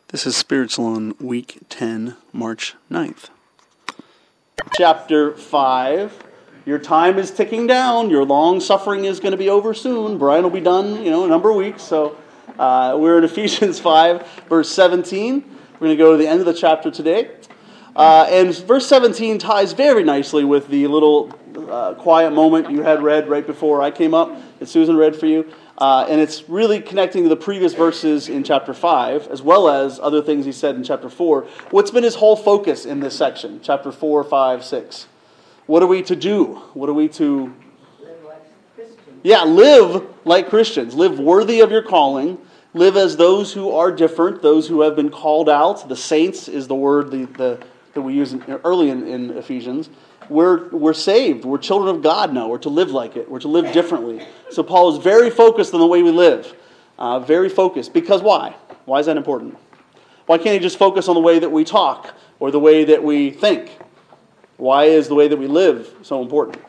This is Spiritual on week 10, March 9th. Chapter 5. Your time is ticking down. Your long suffering is going to be over soon. Brian will be done, a number of weeks. So we're in Ephesians 5, verse 17. We're going to go to the end of the chapter today. And verse 17 ties very nicely with the little quiet moment you had read right before I came up that Susan read for you. And it's really connecting to the previous verses in chapter 5, as well as other things he said in chapter 4. What's been his whole focus in this section, chapter 4, 5, 6? What are we to do? What are we to... Live like Christians. Yeah, live like Christians. Live worthy of your calling. Live as those who are different, those who have been called out. The saints is the word that we use early in Ephesians. We're saved. We're children of God now. We're to live like it. We're to live differently. So Paul is very focused on the way we live. Very focused. Because why? Why is that important? Why can't he just focus on the way that we talk or the way that we think? Why is the way that we live so important?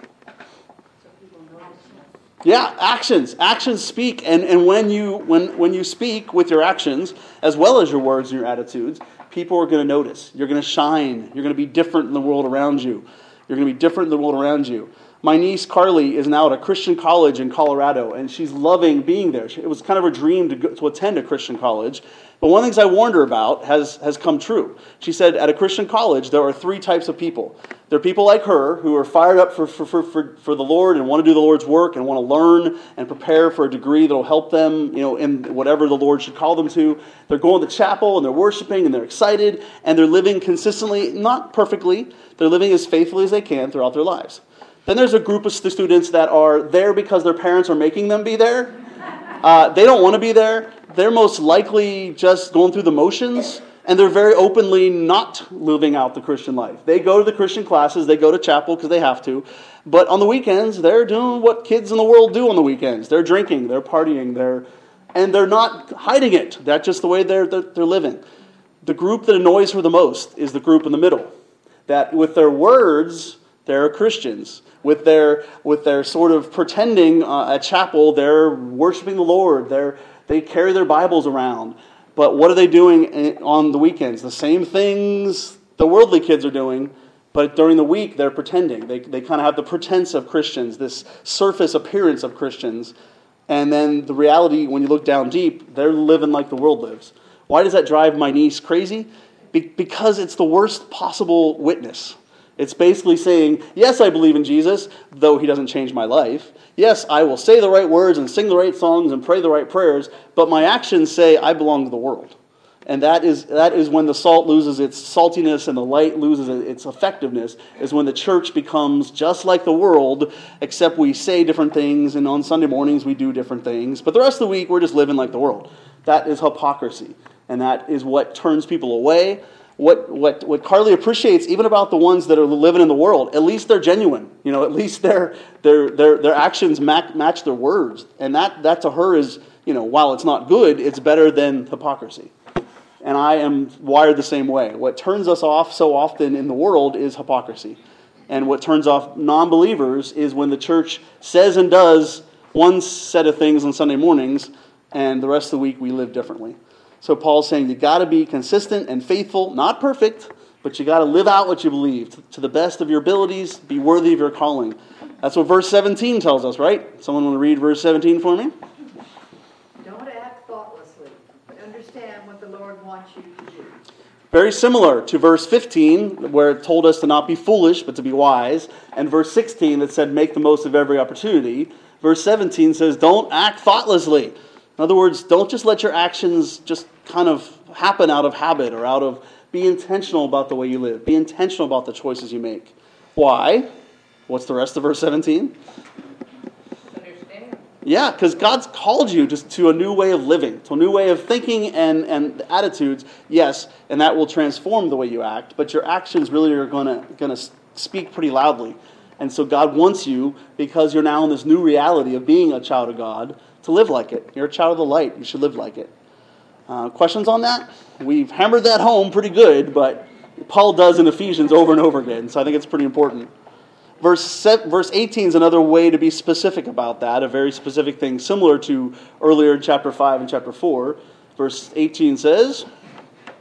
Yeah, actions. Actions speak. And when you speak with your actions, as well as your words and your attitudes, people are going to notice. You're going to shine. You're going to be different in the world around you. You're going to be different in the world around you. My niece Carly is now at a Christian college in Colorado, and she's loving being there. It was kind of her dream to attend a Christian college. But one of the things I warned her about has come true. She said at a Christian college, there are three types of people. There are people like her who are fired up for the Lord and want to do the Lord's work and want to learn and prepare for a degree that will help them, in whatever the Lord should call them to. They're going to chapel and they're worshiping and they're excited and they're living consistently, not perfectly. They're living as faithfully as they can throughout their lives. Then there's a group of students that are there because their parents are making them be there. They don't want to be there. They're most likely just going through the motions, and they're very openly not living out the Christian life. They go to the Christian classes, they go to chapel because they have to, but on the weekends, they're doing what kids in the world do on the weekends. They're drinking, they're partying, and they're not hiding it. That's just the way they're living. The group that annoys her the most is the group in the middle, that with their words, they're Christians. With their sort of pretending at chapel, they're worshiping the Lord. They carry their Bibles around. But what are they doing on the weekends? The same things the worldly kids are doing, but during the week they're pretending. They kind of have the pretense of Christians, this surface appearance of Christians. And then the reality, when you look down deep, they're living like the world lives. Why does that drive my niece crazy? Because it's the worst possible witness. It's basically saying, yes, I believe in Jesus, though he doesn't change my life. Yes, I will say the right words and sing the right songs and pray the right prayers, but my actions say I belong to the world. And that is when the salt loses its saltiness and the light loses its effectiveness, is when the church becomes just like the world, except we say different things, and on Sunday mornings we do different things. But the rest of the week we're just living like the world. That is hypocrisy, and that is what turns people away. What Carly appreciates, even about the ones that are living in the world, at least they're genuine. At least their actions match their words, and that to her is, while it's not good, it's better than hypocrisy. And I am wired the same way. What turns us off so often in the world is hypocrisy, and what turns off non-believers is when the church says and does one set of things on Sunday mornings, and the rest of the week we live differently. So Paul's saying you got to be consistent and faithful, not perfect, but you got to live out what you believe to the best of your abilities, be worthy of your calling. That's what verse 17 tells us, right? Someone want to read verse 17 for me? Don't act thoughtlessly, but understand what the Lord wants you to do. Very similar to verse 15, where it told us to not be foolish, but to be wise, and verse 16 that said make the most of every opportunity. Verse 17 says don't act thoughtlessly. In other words, don't just let your actions just kind of happen out of habit or out of... Be intentional about the way you live. Be intentional about the choices you make. Why? What's the rest of verse 17? Understand. Yeah, because God's called you to a new way of living, to a new way of thinking and attitudes. Yes, and that will transform the way you act, but your actions really are going to speak pretty loudly. And so God wants you, because you're now in this new reality of being a child of God, to live like it. You're a child of the light. You should live like it. Questions on that? We've hammered that home pretty good, but Paul does in Ephesians over and over again, so I think it's pretty important. Verse 18 is another way to be specific about that, a very specific thing similar to earlier in chapter 5 and chapter 4. Verse 18 says,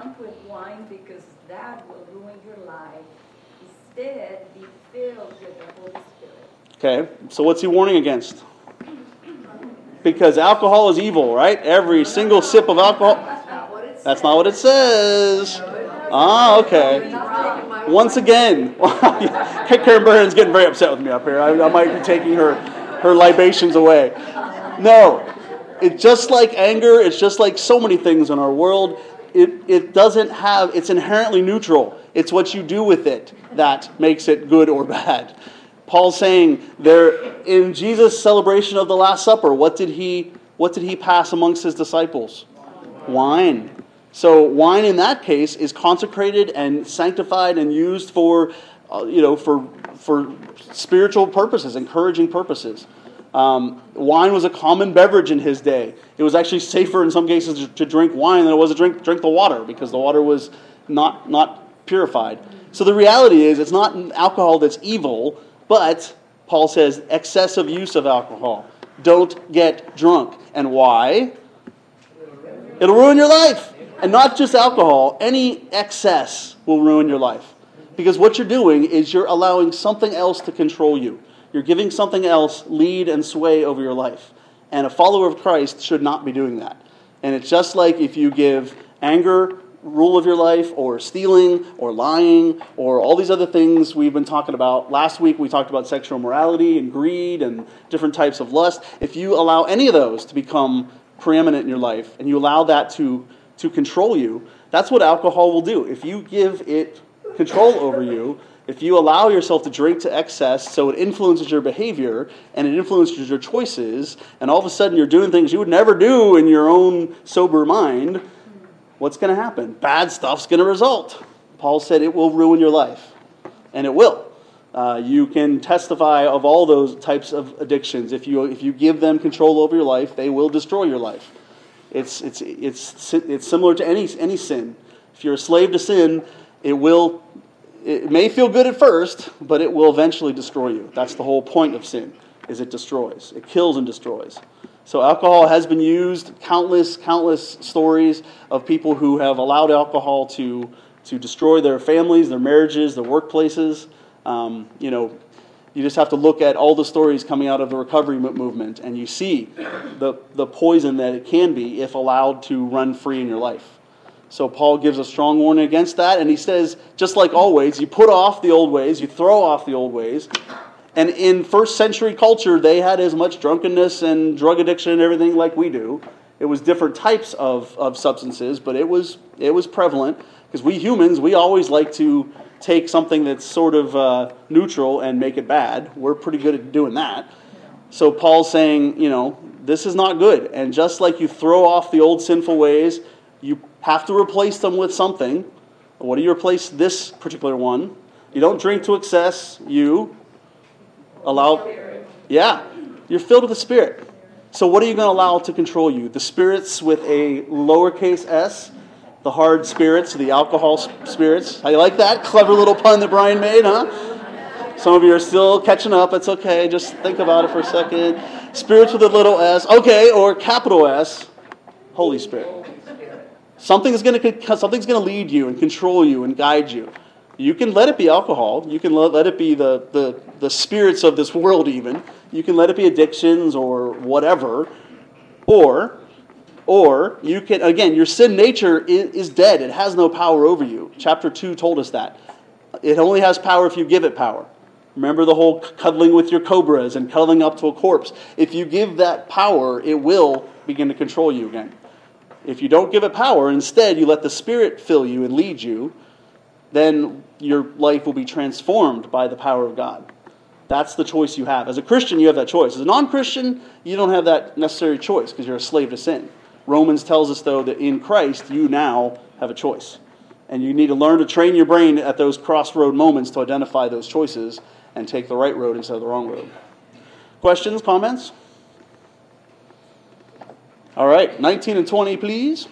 drunk with wine because that will ruin your life. Instead, be filled with the Holy Spirit. Okay, so what's he warning against? Because alcohol is evil, right? Every single sip of alcohol. That's not what it says. Ah, okay. Once again, Karen Burns getting very upset with me up here. I might be taking her libations away. No, it's just like anger. It's just like so many things in our world. It doesn't have. It's inherently neutral. It's what you do with it that makes it good or bad. Paul's saying there in Jesus' celebration of the Last Supper, what did he pass amongst his disciples? Wine. So wine in that case is consecrated and sanctified and used for spiritual purposes, encouraging purposes. Wine was a common beverage in his day. It was actually safer in some cases to drink wine than it was to drink the water because the water was not purified. So the reality is it's not alcohol that's evil, but Paul says excessive use of alcohol. Don't get drunk. And why? It'll ruin your life. And not just alcohol, any excess will ruin your life. Because what you're doing is you're allowing something else to control you. You're giving something else lead and sway over your life. And a follower of Christ should not be doing that. And it's just like if you give anger rule of your life, or stealing, or lying, or all these other things we've been talking about. Last week we talked about sexual immorality and greed and different types of lust. If you allow any of those to become preeminent in your life, and you allow that to control you, that's what alcohol will do. If you give it control over you, if you allow yourself to drink to excess so it influences your behavior and it influences your choices, and all of a sudden you're doing things you would never do in your own sober mind, what's going to happen? Bad stuff's going to result. Paul said it will ruin your life. And it will. You can testify of all those types of addictions. If you give them control over your life, they will destroy your life. It's similar to any sin. If you're a slave to sin, it may feel good at first, but it will eventually destroy you. That's the whole point of sin, is it destroys. It kills and destroys. So alcohol has been used, countless stories of people who have allowed alcohol to destroy their families, their marriages, their workplaces. You just have to look at all the stories coming out of the recovery movement, and you see the poison that it can be if allowed to run free in your life. So Paul gives a strong warning against that, and he says, just like always, you put off the old ways, you throw off the old ways. And in first century culture, they had as much drunkenness and drug addiction and everything like we do. It was different types of substances, but it was prevalent. Because we humans, we always like to take something that's sort of neutral and make it bad. We're pretty good at doing that. So Paul's saying, this is not good. And just like you throw off the old sinful ways, you have to replace them with something. What do you replace this particular one? You don't drink to excess. You allow, you're filled with the Spirit. So what are you going to allow to control you? The spirits with a lowercase s, the hard spirits, the alcohol spirits. How you like that? Clever little pun that Brian made, huh? Some of you are still catching up. It's okay. Just think about it for a second. Spirits with a little s. Okay, or capital S, Holy Spirit. Something's going to lead you and control you and guide you. You can let it be alcohol. You can let it be the spirits of this world even. You can let it be addictions or whatever. Or you can, again, your sin nature is dead. It has no power over you. Chapter 2 told us that. It only has power if you give it power. Remember the whole cuddling with your cobras and cuddling up to a corpse. If you give that power, it will begin to control you again. If you don't give it power, instead you let the Spirit fill you and lead you, then your life will be transformed by the power of God. That's the choice you have. As a Christian, you have that choice. As a non-Christian, you don't have that necessary choice because you're a slave to sin. Romans tells us, though, that in Christ, you now have a choice. And you need to learn to train your brain at those crossroad moments to identify those choices and take the right road instead of the wrong road. Questions, comments? All right, 19 and 20, please.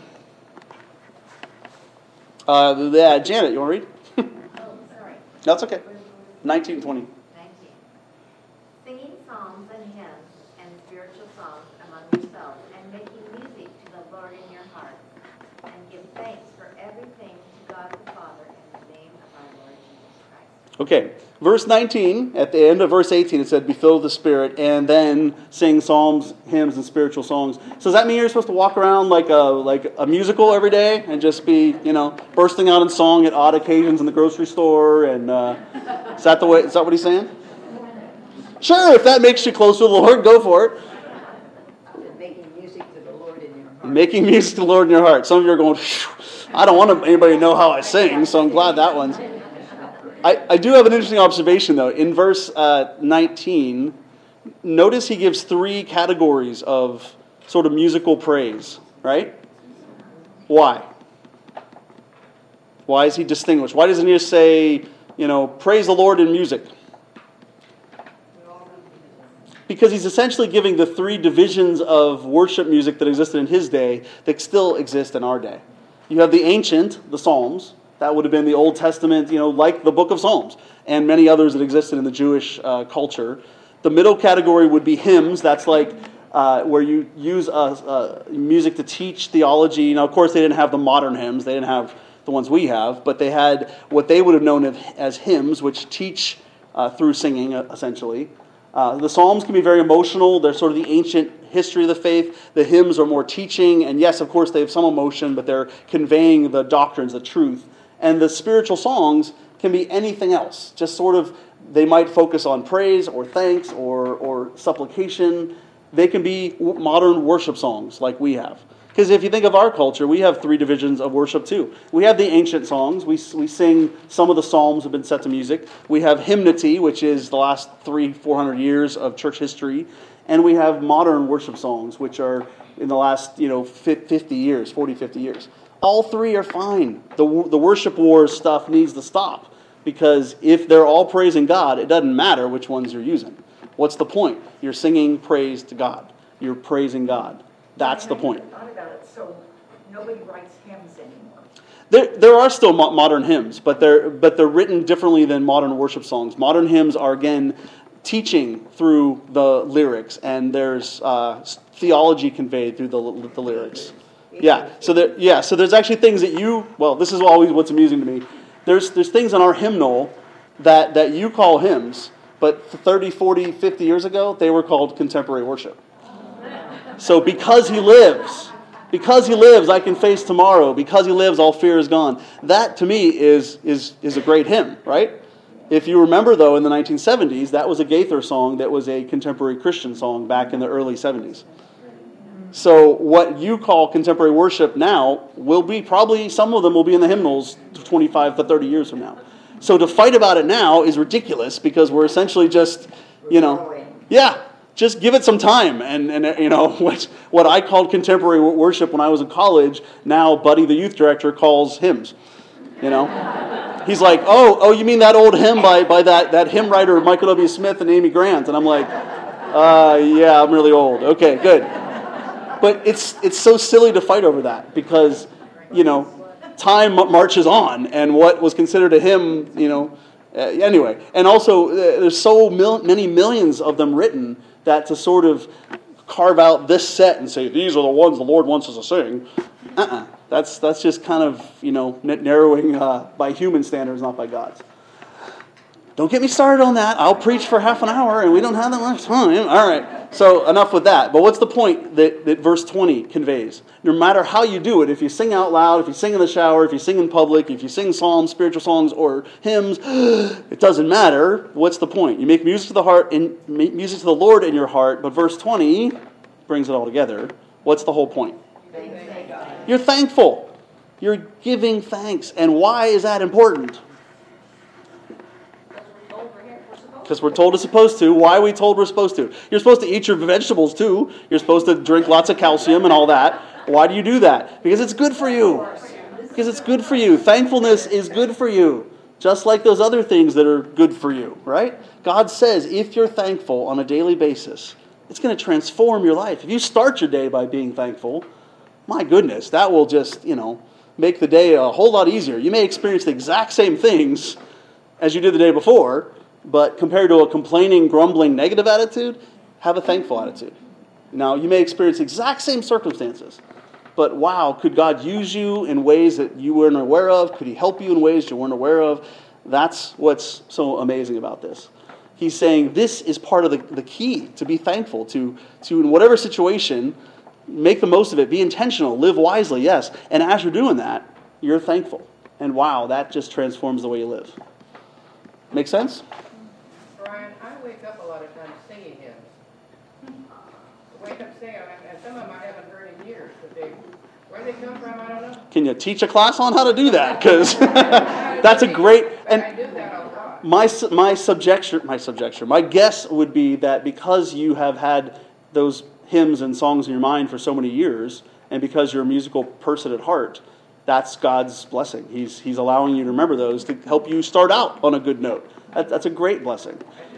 Janet, you want to read? Oh, sorry. That's okay. 19 and 20. 19. Singing psalms and hymns and spiritual songs among yourselves, and making music to the Lord in your hearts, and give thanks for everything to God the Father in the name of our Lord Jesus Christ. Okay, verse 19, at the end of verse 18, it said, be filled with the Spirit, and then sing psalms, hymns, and spiritual songs. So does that mean you're supposed to walk around like a musical every day and just be, bursting out in song at odd occasions in the grocery store? And is that what he's saying? Sure, if that makes you closer to the Lord, go for it. Making music to the Lord in your heart. Making music to the Lord in your heart. Some of you are going, I don't want anybody to know how I sing, so I'm glad that one's... I do have an interesting observation, though. In verse 19, notice he gives 3 categories of sort of musical praise, right? Why? Why is he distinguished? Why doesn't he just say, praise the Lord in music? Because he's essentially giving the 3 divisions of worship music that existed in his day that still exist in our day. You have the ancient, the Psalms. That would have been the Old Testament, like the book of Psalms, and many others that existed in the Jewish culture. The middle category would be hymns. That's like where you use music to teach theology. Now, of course, they didn't have the modern hymns. They didn't have the ones we have, but they had what they would have known as hymns, which teach through singing, essentially. The Psalms can be very emotional. They're sort of the ancient history of the faith. The hymns are more teaching, and yes, of course, they have some emotion, but they're conveying the doctrines, the truth. And the spiritual songs can be anything else. Just sort of, they might focus on praise or thanks or supplication. They can be modern worship songs like we have. Because if you think of our culture, we have 3 divisions of worship too. We have the ancient songs. We sing, some of the psalms have been set to music. We have hymnody, which is the last 300-400 years of church history. And we have modern worship songs, which are in the last 50 years, 40, 50 years. All 3 are fine. The worship wars stuff needs to stop. Because if they're all praising God, it doesn't matter which ones you're using. What's the point? You're singing praise to God. You're praising God. That's the point. I thought about it, so nobody writes hymns anymore. There are still modern hymns, but they're written differently than modern worship songs. Modern hymns are, again, teaching through the lyrics, and there's theology conveyed through the lyrics. So there's actually things that this is always what's amusing to me. There's things in our hymnal that you call hymns, but 30, 40, 50 years ago, they were called contemporary worship. So because he lives, I can face tomorrow. Because he lives, all fear is gone. That, to me, is a great hymn, right? If you remember, though, in the 1970s, that was a Gaither song that was a contemporary Christian song back in the early 70s. So what you call contemporary worship now will be probably, some of them will be in the hymnals 25 to 30 years from now. So to fight about it now is ridiculous because we're essentially just, just give it some time. And what I called contemporary worship when I was in college, now Buddy, the youth director, calls hymns. He's like, oh, you mean that old hymn by that hymn writer Michael W. Smith and Amy Grant? And I'm like, yeah, I'm really old. Okay, good. But it's so silly to fight over that because, time marches on, and what was considered a hymn, anyway. And also, there's so many millions of them written that to sort of carve out this set and say, these are the ones the Lord wants us to sing, that's just kind of, narrowing by human standards, not by God's. Don't get me started on that. I'll preach for half an hour, and we don't have that much time. All right, so enough with that. But what's the point that verse 20 conveys? No matter how you do it, if you sing out loud, if you sing in the shower, if you sing in public, if you sing psalms, spiritual songs, or hymns, it doesn't matter. What's the point? You make music to the heart and make music to the Lord in your heart. But verse 20 brings it all together. What's the whole point? You're thankful. You're giving thanks. And why is that important? Because we're told it's supposed to. Why are we told we're supposed to? You're supposed to eat your vegetables too. You're supposed to drink lots of calcium and all that. Why do you do that? Because it's good for you. Because it's good for you. Thankfulness is good for you. Just like those other things that are good for you, right? God says if you're thankful on a daily basis, it's going to transform your life. If you start your day by being thankful, my goodness, that will just, make the day a whole lot easier. You may experience the exact same things as you did the day before, but compared to a complaining, grumbling, negative attitude, have a thankful attitude. Now, you may experience the exact same circumstances, but wow, could God use you in ways that you weren't aware of? Could he help you in ways you weren't aware of? That's what's so amazing about this. He's saying this is part of the key to be thankful, to in whatever situation, make the most of it, be intentional, live wisely, yes. And as you're doing that, you're thankful. And wow, that just transforms the way you live. Make sense? Brian, I wake up a lot of times singing hymns. I wake up singing, and some of them I haven't heard in years, but where they come from, I don't know. Can you teach a class on how to do that? Because that's a great... And I do that a lot. My guess would be that because you have had those hymns and songs in your mind for so many years, and because you're a musical person at heart, that's God's blessing. He's allowing you to remember those to help you start out on a good note. That's a great blessing.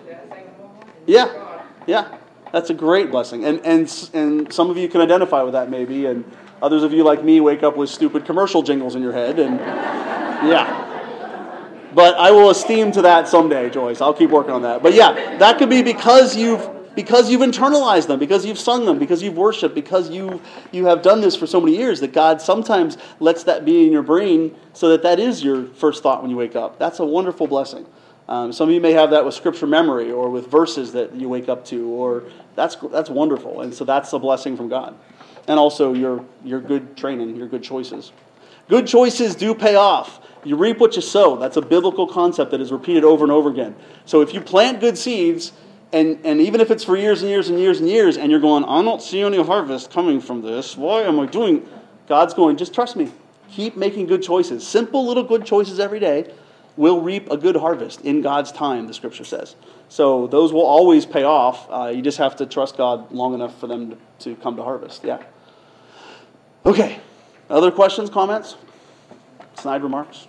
Yeah, that's a great blessing. And some of you can identify with that maybe, and others of you like me wake up with stupid commercial jingles in your head, and yeah. But I will esteem to that someday, Joyce. I'll keep working on that. But yeah, that could be because you've internalized them, because you've sung them, because you've worshiped, because you have done this for so many years, that God sometimes lets that be in your brain so that is your first thought when you wake up. That's a wonderful blessing. Some of you may have that with scripture memory or with verses that you wake up to, or that's wonderful. And so that's a blessing from God. And also your good training, your good choices. Good choices do pay off. You reap what you sow. That's a biblical concept that is repeated over and over again. So if you plant good seeds, and even if it's for years and years and years and years, and you're going, I don't see any harvest coming from this. Why am I doing? God's going, just trust me. Keep making good choices. Simple little good choices every day will reap a good harvest in God's time, the scripture says. So those will always pay off. You just have to trust God long enough for them to come to harvest. Yeah. Okay. Other questions, comments? Snide remarks?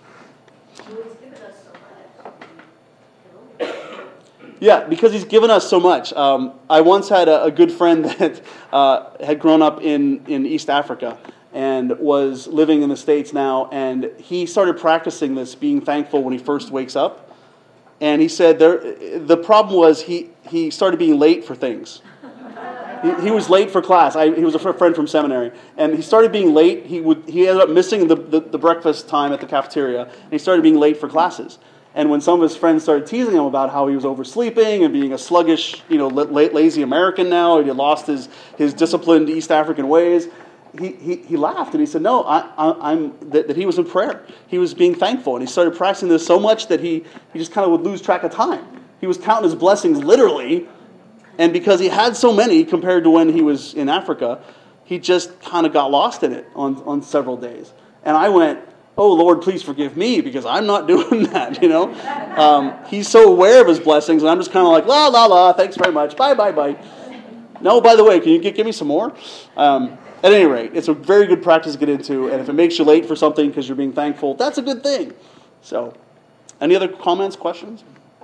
Yeah, because he's given us so much. I once had a good friend that had grown up in East Africa and was living in the States now, and he started practicing this, being thankful when he first wakes up. And he said the problem was he started being late for things. He was late for class. He was a friend from seminary, and he started being late. He ended up missing the breakfast time at the cafeteria, and he started being late for classes. And when some of his friends started teasing him about how he was oversleeping and being a sluggish, lazy American now, he had lost his disciplined East African ways, he laughed and he said, "No, that he was in prayer. He was being thankful, and he started practicing this so much that he just kind of would lose track of time. He was counting his blessings literally, and because he had so many compared to when he was in Africa, he just kind of got lost in it on several days." And I went, "Oh, Lord, please forgive me, because I'm not doing that," He's so aware of his blessings, and I'm just kind of like, la, la, la, thanks very much, bye, bye, bye. No, by the way, can you give me some more? At any rate, it's a very good practice to get into, and if it makes you late for something because you're being thankful, that's a good thing. So, any other comments, questions?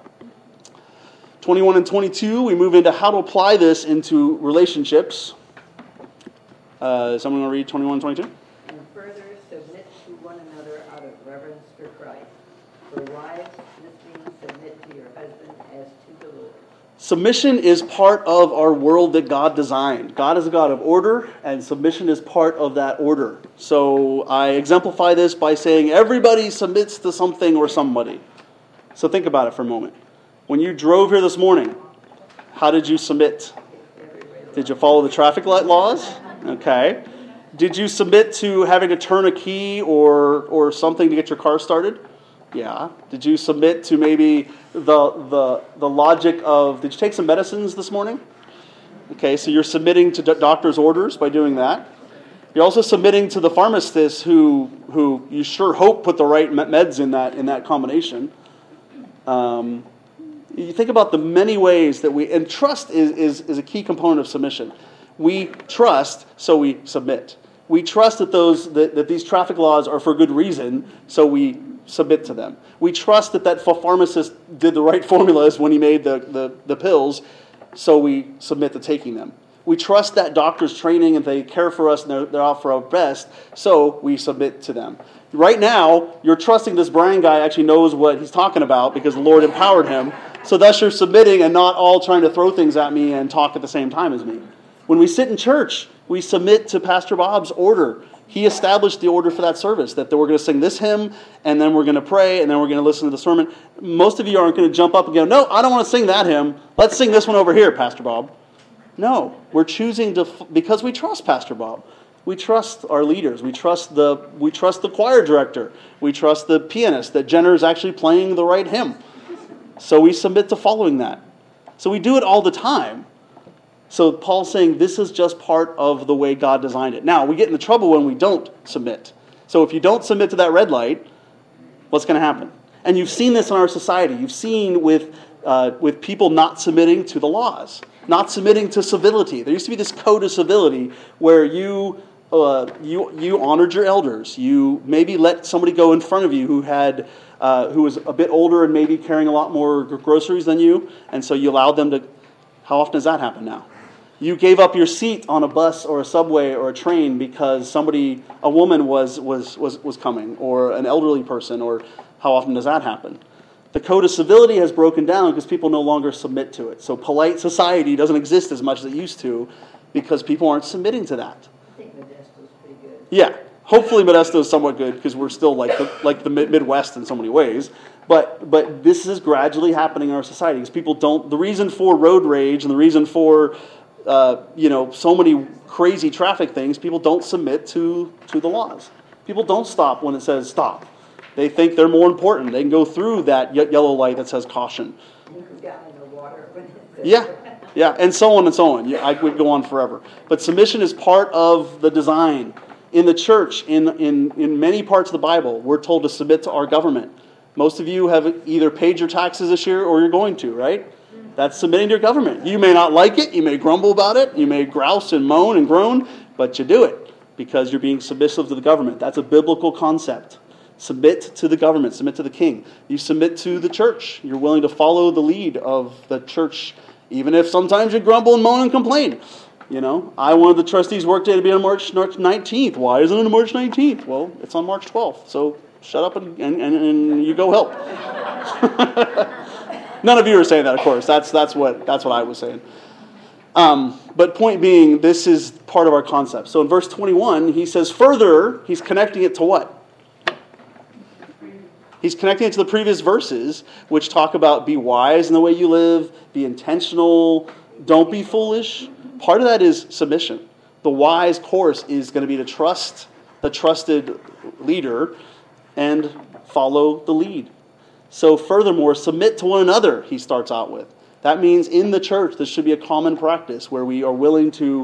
21 and 22, we move into how to apply this into relationships. Someone want to read 21 and 22? And further submit to one another out of reverence for Christ. For wives, listening, submit to your husband as to the Lord. Submission is part of our world that God designed. God is a God of order, and submission is part of that order. So I exemplify this by saying everybody submits to something or somebody. So think about it for a moment. When you drove here this morning, how did you submit? Did you follow the traffic light laws? Okay. Did you submit to having to turn a key or something to get your car started? Yeah. Did you submit to maybe the logic of, did you take some medicines this morning? Okay, so you're submitting to doctor's orders by doing that. You're also submitting to the pharmacist who you sure hope put the right meds in that combination. You think about the many ways that and trust is a key component of submission. We trust, so we submit. We trust that these traffic laws are for good reason, so we submit to them. We trust that pharmacist did the right formulas when he made the pills, so we submit to taking them. We trust that doctor's training and they care for us and they're out for our best, so we submit to them. Right now, you're trusting this Brian guy actually knows what he's talking about because the Lord empowered him, so thus you're submitting and not all trying to throw things at me and talk at the same time as me. When we sit in church, We submit to Pastor Bob's order. He established the order for that service, that we're going to sing this hymn, and then we're going to pray, and then we're going to listen to the sermon. Most of you aren't going to jump up and go, no, I don't want to sing that hymn. Let's sing this one over here, Pastor Bob. No, we're choosing to, because we trust Pastor Bob. We trust our leaders. We trust the choir director. We trust the pianist, that Jenner is actually playing the right hymn. So we submit to following that. So we do it all the time. So Paul's saying this is just part of the way God designed it. Now, we get into trouble when we don't submit. So if you don't submit to that red light, what's going to happen? And you've seen this in our society. You've seen with people not submitting to the laws, not submitting to civility. There used to be this code of civility where you honored your elders. You maybe let somebody go in front of you who was a bit older and maybe carrying a lot more groceries than you, and so you allowed them to. How often does that happen now? You gave up your seat on a bus or a subway or a train because a woman was coming, or an elderly person, or how often does that happen? The code of civility has broken down because people no longer submit to it. So polite society doesn't exist as much as it used to because people aren't submitting to that. I think Modesto's pretty good. Yeah, hopefully Modesto is somewhat good because we're still like the Midwest in so many ways. But this is gradually happening in our society because people don't. The reason for road rage and the reason for so many crazy traffic things, people don't submit to the laws. People don't stop when it says stop. They think they're more important. They can go through that yellow light that says caution. You could down in the water when it says Yeah, and so on and so on. I would go on forever. But submission is part of the design. In the church, in many parts of the Bible, we're told to submit to our government. Most of you have either paid your taxes this year or you're going to, right? That's submitting to your government. You may not like it. You may grumble about it. You may grouse and moan and groan, but you do it because you're being submissive to the government. That's a biblical concept. Submit to the government. Submit to the king. You submit to the church. You're willing to follow the lead of the church, even if sometimes you grumble and moan and complain. I wanted the trustees' workday to be on March 19th. Why isn't it on March 19th? Well, it's on March 12th. So shut up and you go help. None of you are saying that, of course. That's what I was saying. But point being, this is part of our concept. So in verse 21, he says further, he's connecting it to what? He's connecting it to the previous verses, which talk about be wise in the way you live, be intentional, don't be foolish. Part of that is submission. The wise course is going to be to trust the trusted leader and follow the lead. So furthermore, submit to one another, he starts out with. That means in the church, this should be a common practice where we are willing to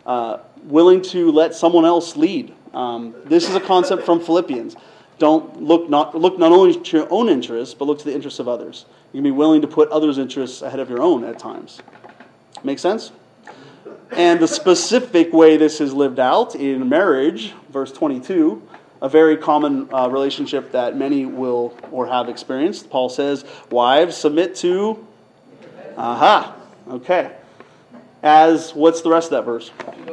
let someone else lead. This is a concept from Philippians. Don't look not only to your own interests, but look to the interests of others. You can be willing to put others' interests ahead of your own at times. Make sense? And the specific way this is lived out in marriage, verse 22, a very common relationship that many will or have experienced. Paul says, wives, submit to... Aha. Okay. As, what's the rest of that verse?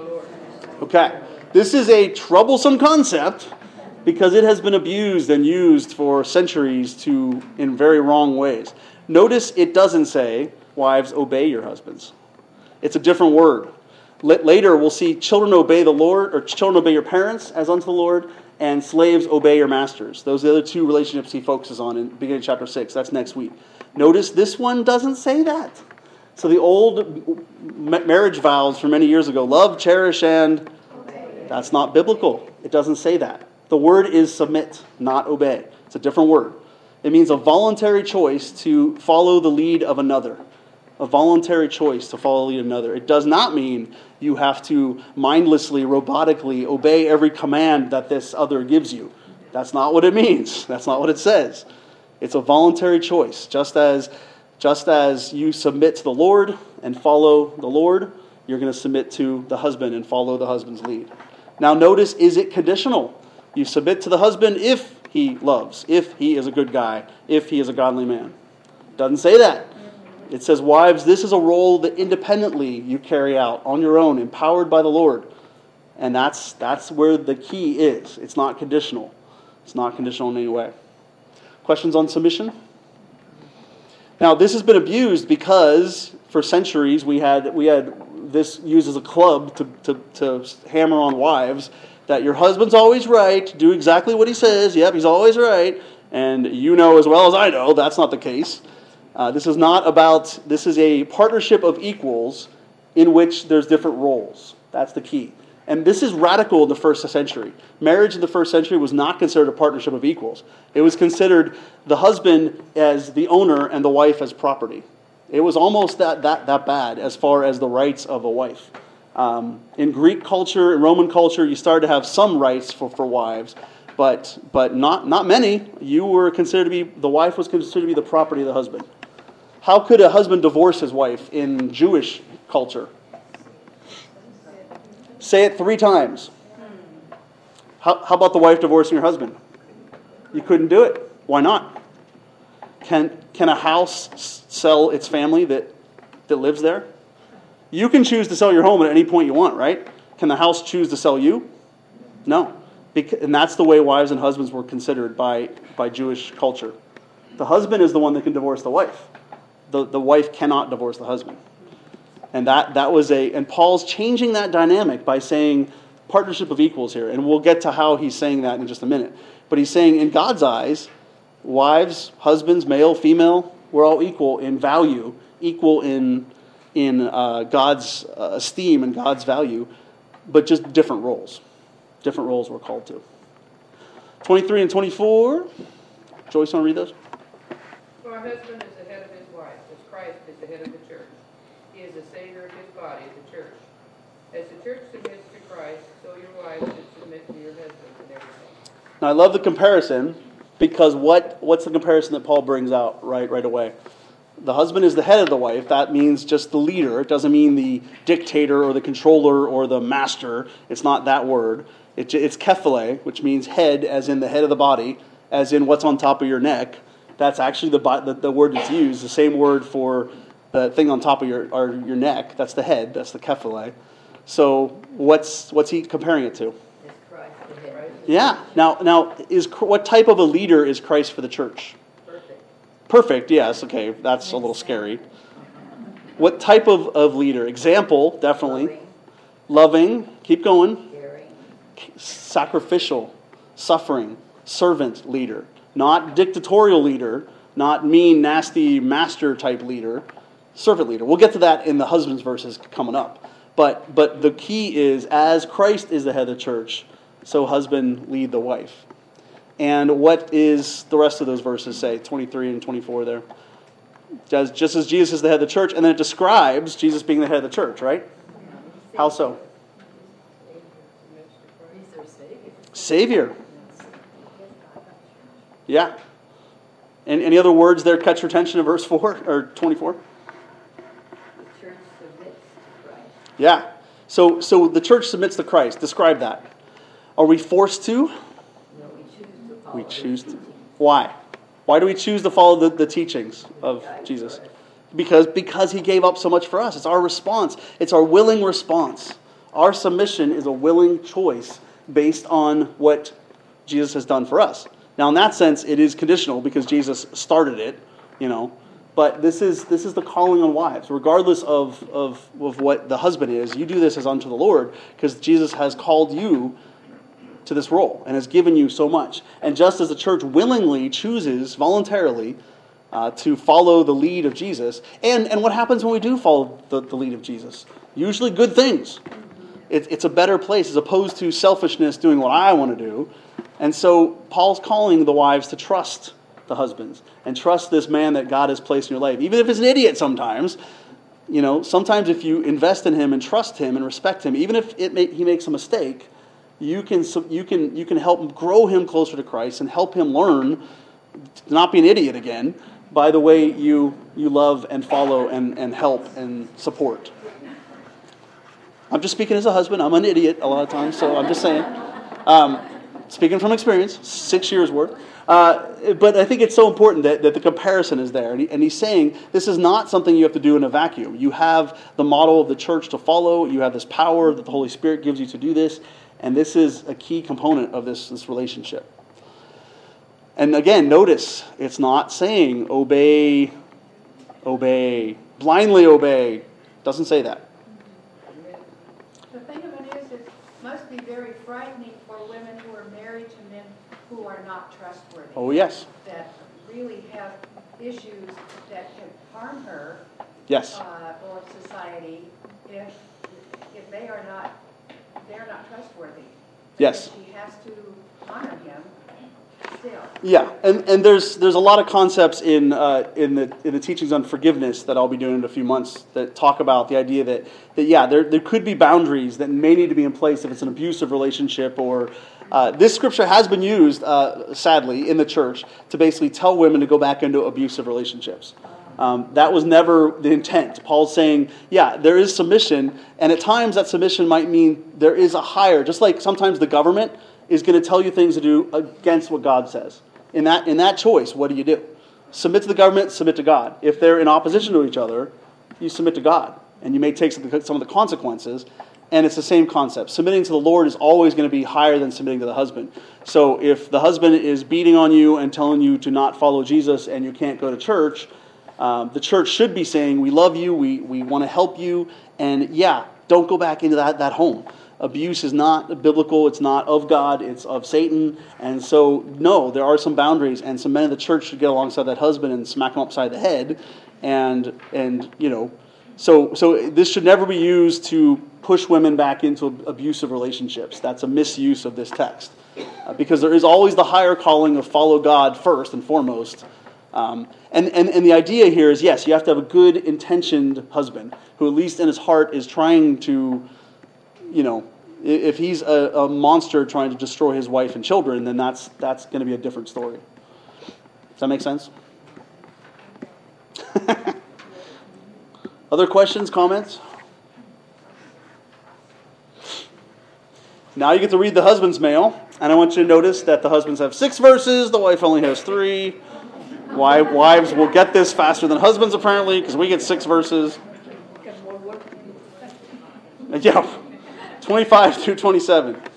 Okay. This is a troublesome concept because it has been abused and used for centuries in very wrong ways. Notice it doesn't say, wives, obey your husbands. It's a different word. Later we'll see children obey the Lord, or children obey your parents as unto the Lord, and slaves obey your masters. Those are the other two relationships he focuses on in beginning of chapter 6. That's next week. Notice this one doesn't say that. So the old marriage vows from many years ago, love, cherish, and that's not biblical. It doesn't say that. The word is submit, not obey. It's a different word. It means a voluntary choice to follow the lead of another. A voluntary choice to follow the lead of another. It does not mean you have to mindlessly, robotically obey every command that this other gives you. That's not what it means. That's not what it says. It's a voluntary choice. Just as you submit to the Lord and follow the Lord, you're going to submit to the husband and follow the husband's lead. Now notice, is it conditional? You submit to the husband if he loves, if he is a good guy, if he is a godly man. Doesn't say that. It says, wives, this is a role that independently you carry out on your own, empowered by the Lord. And that's where the key is. It's not conditional. It's not conditional in any way. Questions on submission? Now, this has been abused because for centuries we had this uses a club to hammer on wives that your husband's always right, do exactly what he says, yep, he's always right, and you know as well as I know that's not the case. This is a partnership of equals in which there's different roles. That's the key. And this is radical in the first century. Marriage in the first century was not considered a partnership of equals. It was considered the husband as the owner and the wife as property. It was almost that bad as far as the rights of a wife. In Greek culture, in Roman culture, you started to have some rights for wives, but not many. The wife was considered to be the property of the husband. How could a husband divorce his wife in Jewish culture? Say it 3 times. How about the wife divorcing her husband? You couldn't do it. Why not? Can a house sell its family that lives there? You can choose to sell your home at any point you want, right? Can the house choose to sell you? No. And that's the way wives and husbands were considered by Jewish culture. The husband is the one that can divorce the wife. The wife cannot divorce the husband. And and Paul's changing that dynamic by saying partnership of equals here. And we'll get to how he's saying that in just a minute. But he's saying in God's eyes, wives, husbands, male, female, we're all equal in value, equal in God's esteem and God's value, but just different roles. Different roles we're called to. 23 and 24. Joyce, want to read those? For a husband is the head of his wife, as Christ is the head of the church. He is the Savior of his body, the church. As the church submits to Christ, so your wives should submit to your husbands in everything. Now I love the comparison, because what's the comparison that Paul brings out right away? The husband is the head of the wife. That means just the leader. It doesn't mean the dictator or the controller or the master. It's not that word. It's kephale, which means head, as in the head of the body, as in what's on top of your neck. That's actually the word that's used, the same word for the thing on top of your neck. That's the head. That's the kephale. So what's he comparing it to? It's Christ the head. Yeah. Now, what type of a leader is Christ for the church? Perfect. Perfect, yes. Okay, that's a little scary. What type of leader? Example, definitely. Loving. Keep going. Caring. Sacrificial. Suffering. Servant leader. Not dictatorial leader. Not mean, nasty, master type leader. Servant leader. We'll get to that in the husband's verses coming up. But the key is, as Christ is the head of the church, so husband lead the wife. And what is the rest of those verses say? 23 and 24 there. Just as Jesus is the head of the church, and then it describes Jesus being the head of the church, right? How so? He's their Savior. Savior. Yeah. And any other words there catch your attention in verse 4 or 24? The church submits to Christ. Yeah. So the church submits to Christ. Describe that. Are we forced to? No, we choose to follow. We choose his to. teaching. Why? Why do we choose to follow the teachings of Jesus? Because he gave up so much for us. It's our response. It's our willing response. Our submission is a willing choice based on what Jesus has done for us. Now, in that sense, it is conditional because Jesus started it, But this is the calling on wives, regardless of what the husband is. You do this as unto the Lord because Jesus has called you to this role and has given you so much. And just as the church willingly chooses voluntarily to follow the lead of Jesus, and what happens when we do follow the lead of Jesus? Usually good things. It's a better place as opposed to selfishness doing what I want to do. And so Paul's calling the wives to trust the husbands and trust this man that God has placed in your life. Even if he's an idiot sometimes, sometimes if you invest in him and trust him and respect him, even if he makes a mistake, you can help grow him closer to Christ and help him learn to not be an idiot again by the way you love and follow and help and support. I'm just speaking as a husband. I'm an idiot a lot of times, so I'm just saying. Speaking from experience, 6 years worth. But I think it's so important that the comparison is there. And he's saying this is not something you have to do in a vacuum. You have the model of the church to follow. You have this power that the Holy Spirit gives you to do this. And this is a key component of this relationship. And again, notice, it's not saying obey, blindly obey. It doesn't say that. must be very frightening for women who are married to men who are not trustworthy. Oh, yes. That really have issues that can harm her Yes. or society if they're not trustworthy. Yes. She has to honor him still. Yeah, and there's a lot of concepts in the teachings on forgiveness that I'll be doing in a few months that talk about the idea that there could be boundaries that may need to be in place if it's an abusive relationship, or this scripture has been used sadly in the church to basically tell women to go back into abusive relationships. That was never the intent. Paul's saying, there is submission, and at times that submission might mean there is a higher, just like sometimes the government is going to tell you things to do against what God says. In that choice, what do? Submit to the government, submit to God. If they're in opposition to each other, you submit to God, and you may take some of the consequences, and it's the same concept. Submitting to the Lord is always going to be higher than submitting to the husband. So if the husband is beating on you and telling you to not follow Jesus and you can't go to church, the church should be saying, we love you, we want to help you, and don't go back into that home. Abuse is not biblical, it's not of God, it's of Satan. And so, no, there are some boundaries, and some men in the church should get alongside that husband and smack him upside the head. So this should never be used to push women back into abusive relationships. That's a misuse of this text. Because there is always the higher calling of follow God first and foremost. And the idea here is, yes, you have to have a good intentioned husband who at least in his heart is trying to, if he's a monster trying to destroy his wife and children, then that's going to be a different story. Does that make sense? Other questions, comments? Now you get to read the husband's mail, and I want you to notice that the husbands have 6 verses, the wife only has 3. Wives will get this faster than husbands, apparently, because we get 6 verses. Yeah, 25 through 27. For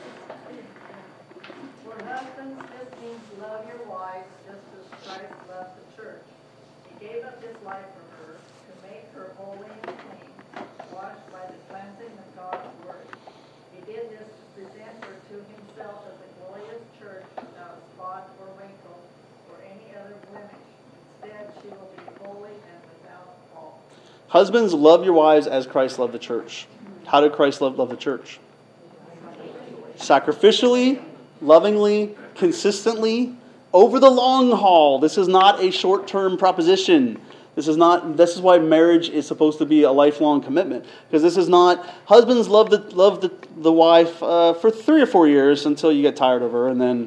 husbands, this means love your wives just as Christ loved the church. He gave up his life for her to make her holy and clean, washed by the cleansing of God's word. He did this to present her to himself as a glorious church without spot or wrinkle or any other blemish. Instead, she will be holy and without fault. Husbands, love your wives as Christ loved the church. How did Christ love the church? Sacrificially, lovingly, consistently, over the long haul. This is not a short-term proposition. This is why marriage is supposed to be a lifelong commitment. Because this is not, husbands love the wife for 3 or 4 years until you get tired of her, and then,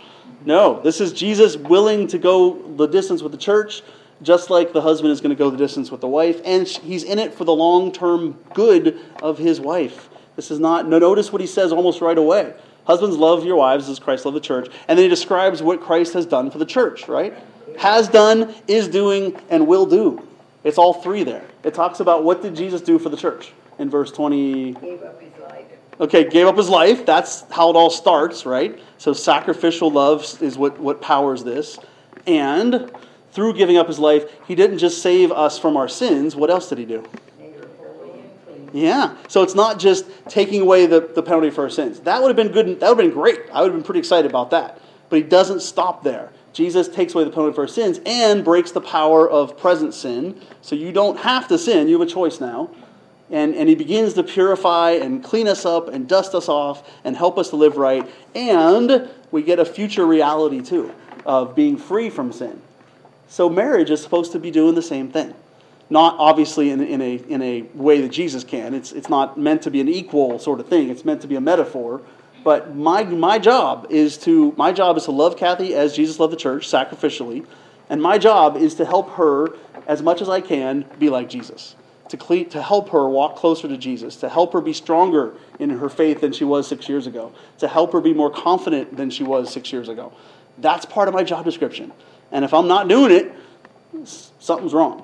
No, this is Jesus willing to go the distance with the church, just like the husband is going to go the distance with the wife, and he's in it for the long-term good of his wife. This is not, notice what he says almost right away. Husbands, love your wives as Christ loved the church. And then he describes what Christ has done for the church, right? Has done, is doing, and will do. It's all 3 there. It talks about what did Jesus do for the church in verse 20. Gave up his life. Okay, gave up his life. That's how it all starts, right? So sacrificial love is what powers this. And through giving up his life, he didn't just save us from our sins. What else did he do? Made her holy and clean. Yeah. So it's not just taking away the penalty for our sins. That would have been good. That would have been great. I would have been pretty excited about that. But he doesn't stop there. Jesus takes away the penalty for our sins and breaks the power of present sin. So you don't have to sin. You have a choice now. And he begins to purify and clean us up and dust us off and help us to live right. And we get a future reality, too, of being free from sin. So marriage is supposed to be doing the same thing. Not obviously in a way that Jesus can. It's not meant to be an equal sort of thing. It's meant to be a metaphor. But my job is to love Kathy as Jesus loved the church, sacrificially. And my job is to help her as much as I can be like Jesus. To help her walk closer to Jesus, to help her be stronger in her faith than she was 6 years ago, to help her be more confident than she was 6 years ago. That's part of my job description. And if I'm not doing it, something's wrong.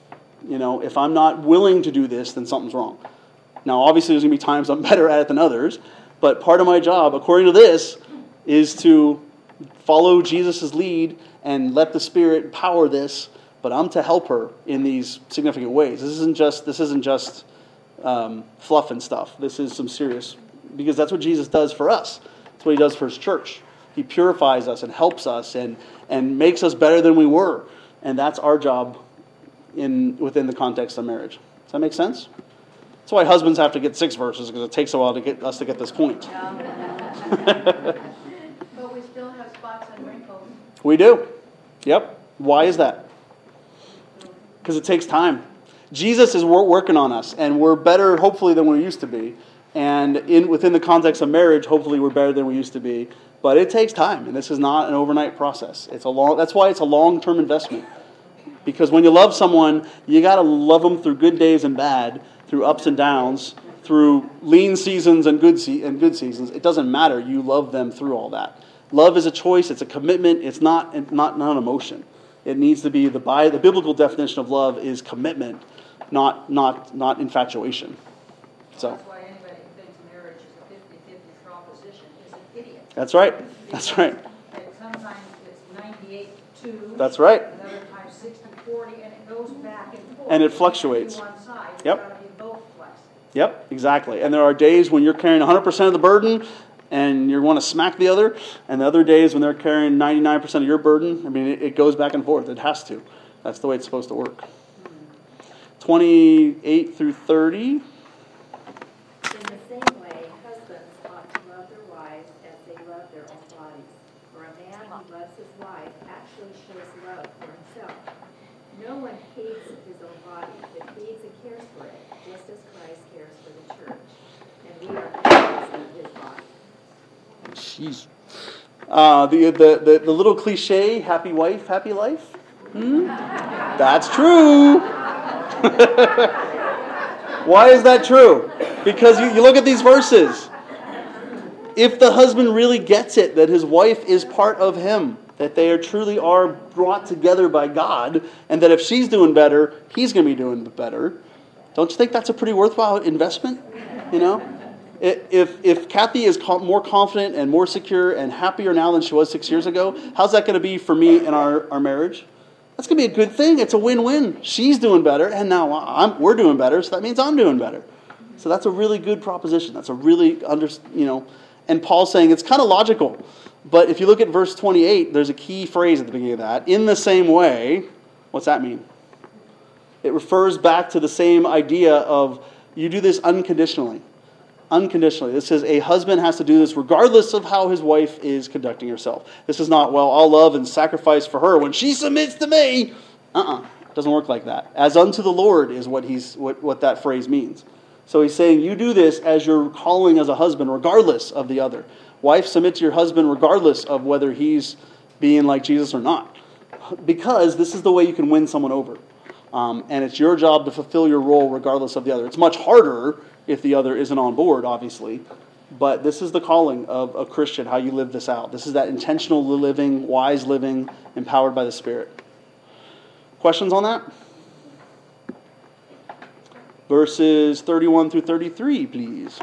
If I'm not willing to do this, then something's wrong. Now, obviously, there's going to be times I'm better at it than others, but part of my job, according to this, is to follow Jesus' lead and let the Spirit power this. But I'm to help her in these significant ways. This isn't just fluff and stuff. This is some serious because that's what Jesus does for us. That's what he does for his church. He purifies us and helps us and makes us better than we were. And that's our job within the context of marriage. Does that make sense? That's why husbands have to get 6 verses, because it takes a while to get us to get this point. But we still have spots and wrinkles. We do. Yep. Why is that? Because it takes time. Jesus is working on us, and we're better, hopefully, than we used to be. And within the context of marriage, hopefully, we're better than we used to be. But it takes time, and this is not an overnight process. That's why it's a long-term investment. Because when you love someone, you got to love them through good days and bad, through ups and downs, through lean seasons and good seasons. It doesn't matter. You love them through all that. Love is a choice. It's a commitment. It's not an emotion. It needs to be the biblical definition of love is commitment, not infatuation. So That's why anybody who thinks marriage is a 50-50 proposition is an idiot. that's right. That's right. And sometimes it's 98-2. That's right. Another time 60-40, and it goes back and forth. And it fluctuates. You can't do one side. Yep. You've got to be both flexed. Yep, exactly. And there are days when you're carrying 100% of the burden and you want to smack the other, and the other days when they're carrying 99% of your burden. I mean, it goes back and forth. It has to. That's the way it's supposed to work. 28 through 30. In the same way, husbands ought to love their wives as they love their own bodies. For a man who loves his wife actually shows love for himself. No one hates his own body, but feeds and cares for it, just as Christ cares for the church. And we are members of his body. Jeez. The little cliche, happy wife, happy life? That's true. Why is that true? Because you look at these verses. If the husband really gets it, that his wife is part of him, that they truly are brought together by God, and that if she's doing better, he's going to be doing better, don't you think that's a pretty worthwhile investment? You know? If Kathy is more confident and more secure and happier now than she was 6 years ago, how's that going to be for me in our marriage? That's going to be a good thing. It's a win-win. She's doing better, and now we're doing better, so that means I'm doing better. So that's a really good proposition. That's a really, and Paul's saying it's kind of logical. But if you look at verse 28, there's a key phrase at the beginning of that. In the same way, what's that mean? It refers back to the same idea of you do this unconditionally. Unconditionally. This says a husband has to do this regardless of how his wife is conducting herself. This is not, well, I'll love and sacrifice for her when she submits to me. It doesn't work like that. As unto the Lord is what that phrase means. So he's saying you do this as you're calling as a husband regardless of the other. Wife, submit to your husband regardless of whether he's being like Jesus or not. Because this is the way you can win someone over. And it's your job to fulfill your role regardless of the other. It's much harder if the other isn't on board, obviously. But this is the calling of a Christian, how you live this out. This is that intentional living, wise living, empowered by the Spirit. Questions on that? Verses 31 through 33, please.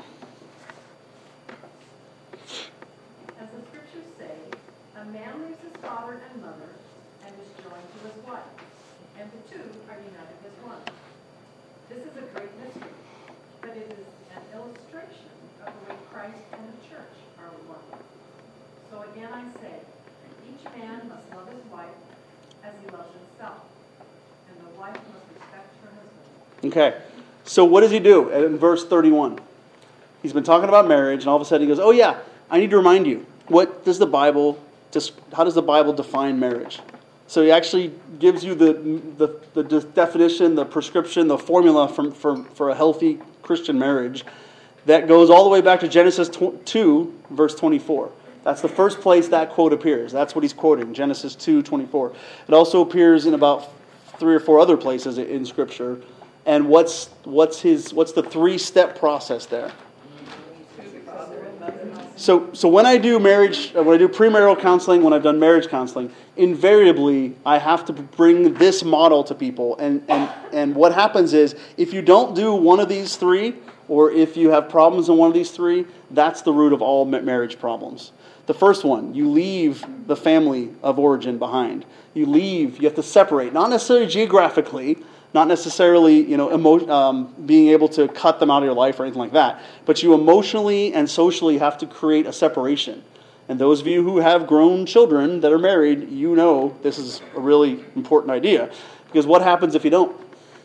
As the scriptures say, a man leaves his father and mother and is joined to his wife, and the two are united as one. This is a great mystery, but it is an illustration of the way Christ and the church are one. So again I say, each man must love his wife as he loves himself, and the wife must respect her husband. Okay, so what does he do in verse 31? He's been talking about marriage, and all of a sudden he goes, oh yeah, I need to remind you, how does the Bible define marriage? So he actually gives you the definition, the prescription, the formula for a healthy Christian marriage that goes all the way back to Genesis 2, verse 24. That's the first place that quote appears. That's what he's quoting, Genesis 2:24. It also appears in about 3 or 4 other places in Scripture. And what's the 3-step process there? So when I do premarital counseling, when I've done marriage counseling, invariably I have to bring this model to people. And what happens is, if you don't do one of these 3, or if you have problems in one of these 3, that's the root of all marriage problems. The first one, you leave the family of origin behind. You have to separate, not necessarily geographically, Not necessarily, being able to cut them out of your life or anything like that. But you emotionally and socially have to create a separation. And those of you who have grown children that are married, you know this is a really important idea. Because what happens if you don't?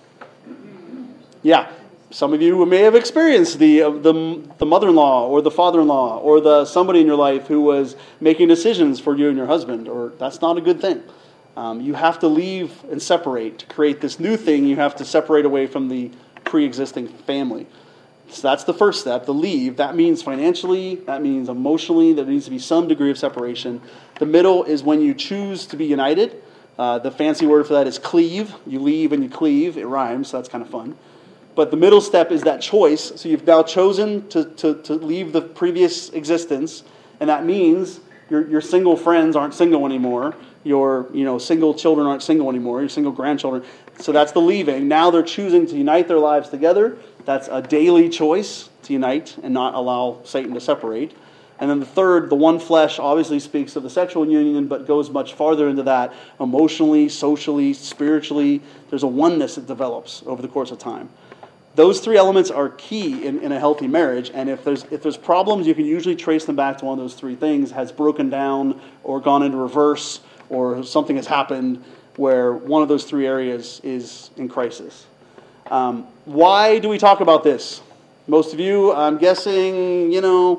Yeah. Some of you may have experienced the mother-in-law or the father-in-law or somebody in your life who was making decisions for you and your husband, or that's not a good thing. You have to leave and separate. To create this new thing, you have to separate away from the pre-existing family. So that's the first step, the leave. That means financially, that means emotionally, there needs to be some degree of separation. The middle is when you choose to be united. The fancy word for that is cleave. You leave and you cleave. It rhymes, so that's kind of fun. But the middle step is that choice. So you've now chosen to leave the previous existence, and that means your single friends aren't single anymore. Your single children aren't single anymore. Your single grandchildren. So that's the leaving. Now they're choosing to unite their lives together. That's a daily choice to unite and not allow Satan to separate. And then the third, the one flesh, obviously speaks of the sexual union, but goes much farther into that emotionally, socially, spiritually. There's a oneness that develops over the course of time. Those three elements are key in a healthy marriage, and if there's problems, you can usually trace them back to one of those three things, has broken down or gone into reverse, or something has happened where one of those three areas is in crisis. Why do we talk about this? Most of you, I'm guessing,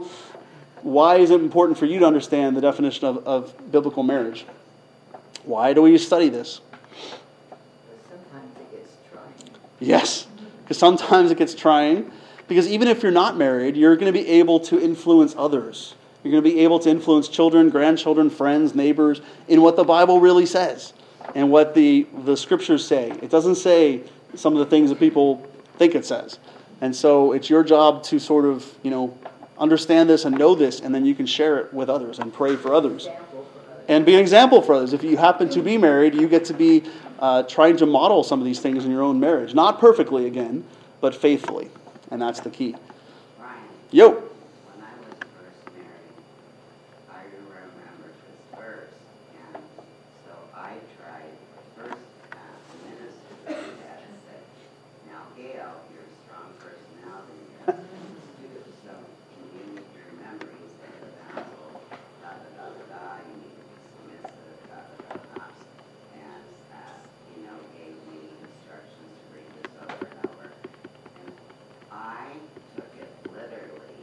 why is it important for you to understand the definition of biblical marriage? Why do we study this? Sometimes it gets trying. Yes. Because sometimes it gets trying. Because even if you're not married, you're going to be able to influence others. You're going to be able to influence children, grandchildren, friends, neighbors, in what the Bible really says and what the scriptures say. It doesn't say some of the things that people think it says. And so it's your job to sort of, understand this and know this, and then you can share it with others and pray for others. And be an example for others. If you happen to be married, you get to be trying to model some of these things in your own marriage. Not perfectly, again, but faithfully. And that's the key. Ryan, Yo. when I was first married, I remember this verse, and so I tried first to minister to that and said, now Gail, you're a strong personality, you have to do so. Can you make your memories of the Bible, da-da-da-da-da, you need to be submissive, da-da-da-da. And, gave me instructions to read this over and over. And I took it literally,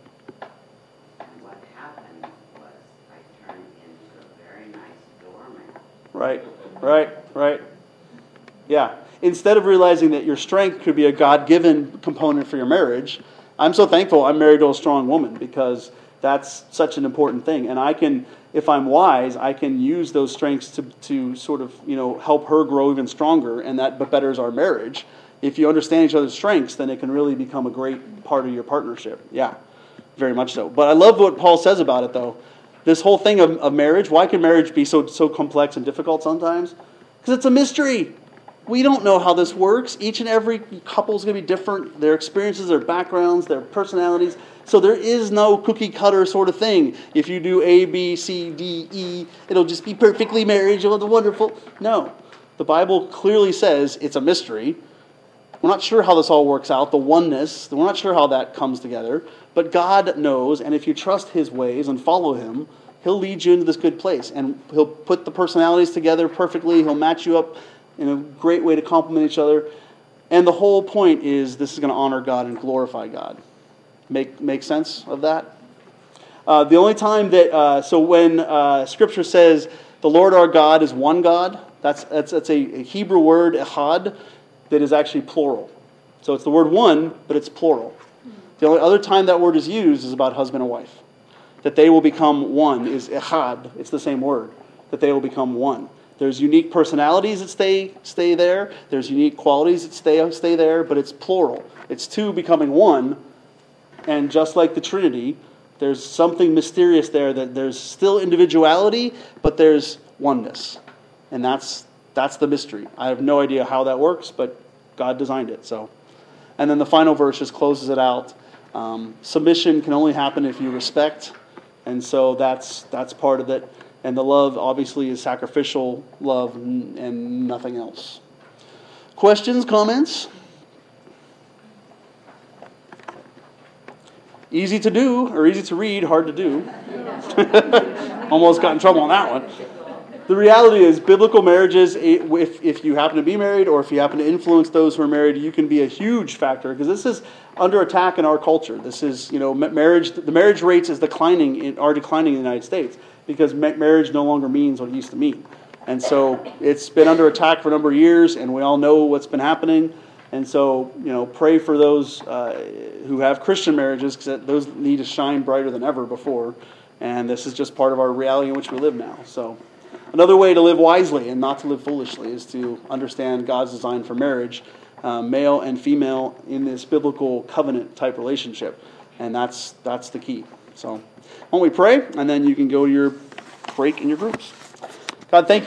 and what happened was I turned into a very nice doormat. Right. Yeah. Instead of realizing that your strength could be a God-given component for your marriage, I'm so thankful I'm married to a strong woman, because that's such an important thing. And I can, if I'm wise, I can use those strengths to sort of, help her grow even stronger, and that betters our marriage. If you understand each other's strengths, then it can really become a great part of your partnership. Yeah, very much so. But I love what Paul says about it, though. This whole thing of marriage, why can marriage be so complex and difficult sometimes? Because it's a mystery. We don't know how this works. Each and every couple is going to be different. Their experiences, their backgrounds, their personalities. So there is no cookie cutter sort of thing. If you do A, B, C, D, E, it'll just be perfectly married. You'll have wonderful. No. The Bible clearly says it's a mystery. We're not sure how this all works out, the oneness. We're not sure how that comes together. But God knows, and if you trust His ways and follow Him, He'll lead you into this good place. And He'll put the personalities together perfectly. He'll match you up in a great way to complement each other. And the whole point is this is going to honor God and glorify God. Make sense of that? The only time that, so when Scripture says the Lord our God is one God, that's a Hebrew word, echad, that is actually plural. So it's the word one, but it's plural. The only other time that word is used is about husband and wife. That they will become one is echad. It's the same word. That they will become one. There's unique personalities that stay there. There's unique qualities that stay there, but it's plural. It's two becoming one. And just like the Trinity, there's something mysterious there, that there's still individuality, but there's oneness. And that's the mystery. I have no idea how that works, but God designed it. So, and then the final verse just closes it out. Submission can only happen if you respect, and so that's part of it. And the love, obviously, is sacrificial love and nothing else. Questions, comments? Easy to do, or easy to read, hard to do. Almost got in trouble on that one. The reality is, biblical marriages, if you happen to be married or if you happen to influence those who are married, you can be a huge factor, because this is under attack in our culture. This is, marriage. The marriage rates are declining in the United States because marriage no longer means what it used to mean. And so it's been under attack for a number of years, and we all know what's been happening. And so, pray for those who have Christian marriages, because those need to shine brighter than ever before. And this is just part of our reality in which we live now. So another way to live wisely and not to live foolishly is to understand God's design for marriage, male and female, in this biblical covenant type relationship. And that's the key. So why don't we pray, and then you can go to your break in your groups. God, thank you.